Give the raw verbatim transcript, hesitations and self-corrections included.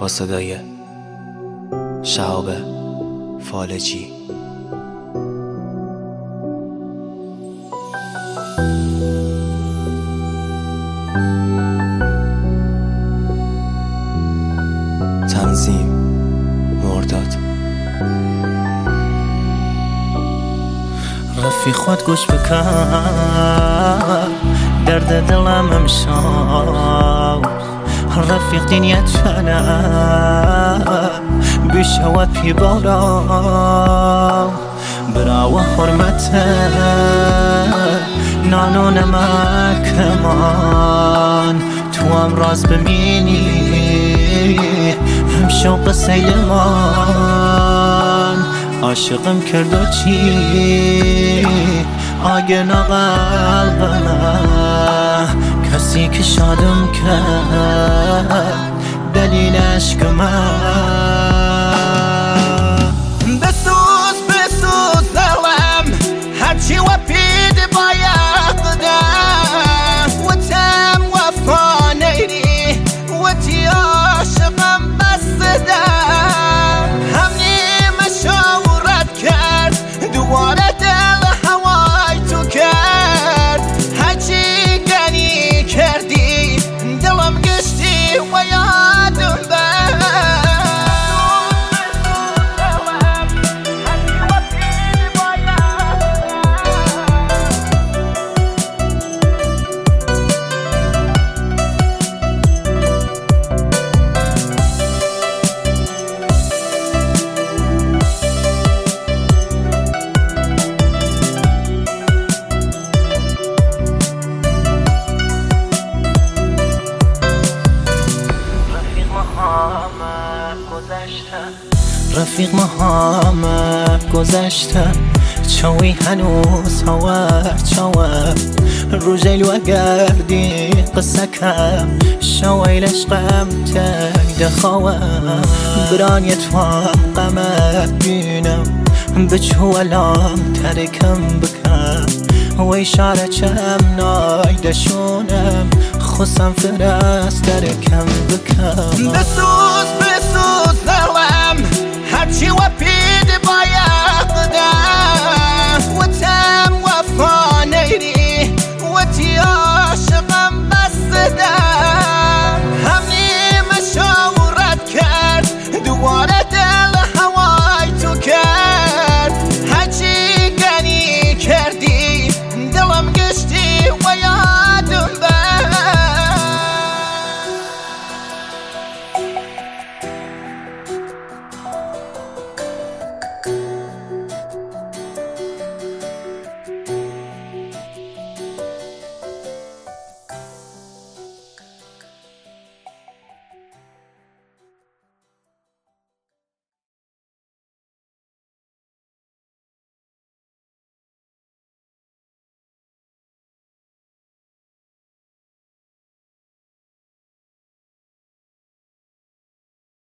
با صدای شهاب فالجی. تنظیم مرداد. رفیق خود گوش بکن درد دلم امشب، رفیق دنیت فنا بشود پی بالا برا و حرمت نان و نمک من تو هم راز ببینی هم شوق سیل من عاشقم کرد و چی آگنا قلبم کسی که شادم کرد دلیل عشق من. بسوز بسوز دلم هرچی و پید باید و تم وفا نیری و تی عاشقم بسته همنی مشاورت کرد دوباره دل هوای تو کرد هرچی گنی کردی دلم گشتی و یادم بر. رفیق ماهامه گذشته چوی هنوز هوار چوه روژیل و گردی قصه کم شوی لشقم تیده خواه برانی توام قمر بینم بچو الام ترکم بکم و اشاره چم نایدشونم خسم فرست ترکم بکم. بسوز بسوز دلم هرچی و پی